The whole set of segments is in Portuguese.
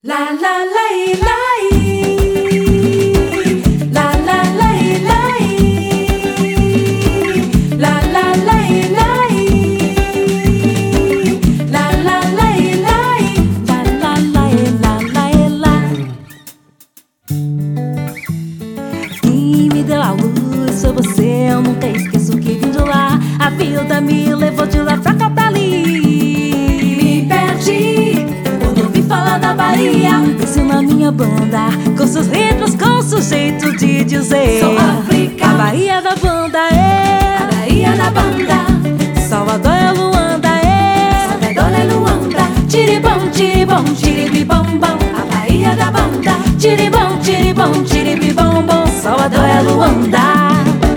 La la la la la la la la la la la la la la. Quem me deu a luz foi você, eu nunca esqueço que vim de lá. A vida me levou de lá pra cá pra ali. Me perdi quando ouvi falar da Bahia. Desci na minha banda, com seus ritmos, com seu jeito de dizer. Sou África, a Bahia da banda é a Bahia da banda. Salvador é Luanda é Salvador é Luanda. Tiribom, tiribom, tiribibom, bom. A Bahia da banda. Tiribom, tiribom, tiribibom, bom. Salvador é Luanda.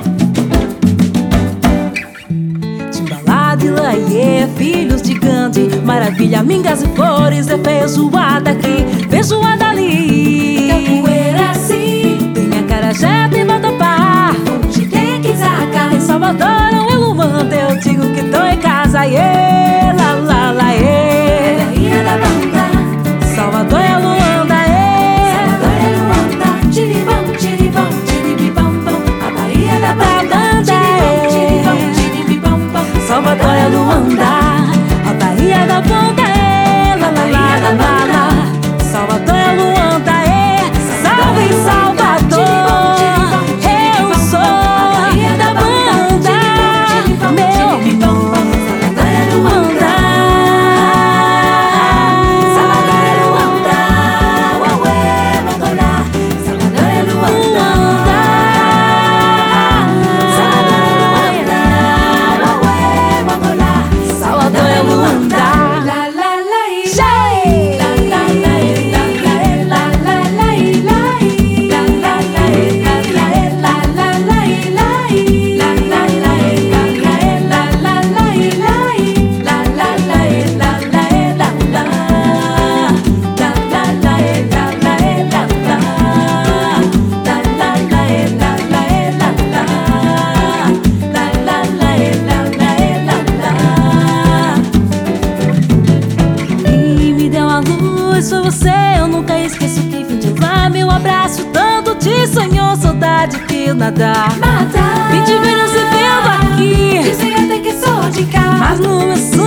Timbalada e Laie, filhos de Gandhi, maravilha, mingas e flores, é feijoada aqui, feijoada ali. Capoeira sim, Tem acarajé, tem vatapá, onde tem quizaca. em Salvador ou em Luanda, eu digo que tô em casa, yeah, la la la, A yeah. Bahia da banda. Salvador é Luanda, Salvador é Luanda. Tiribom, tiribom, tiribibom, bom. A Bahia da banda. Tiribom, tiribom, tiribibom, bom. Salvador é Luanda, a Bahia da banda é la la la la la la. Salvador é Luanda, é salve Salvador. Eu sou da banda, meu amor. Salvador é Luanda. Salvador é Luanda. Uauê, Mongolá. Salvador é Luanda. Salvador é Luanda. Uauê, Mongolá. Salvador é Luanda. La la la Jai! la la la la la la la la E me deu a luz, foi você, eu nunca esqueço que vim de lá. Meu abraço, tanto te sonhou, saudade que nada. Mata. Vim te ver se vendo aqui, Dizem até que sou de cá. mas no meu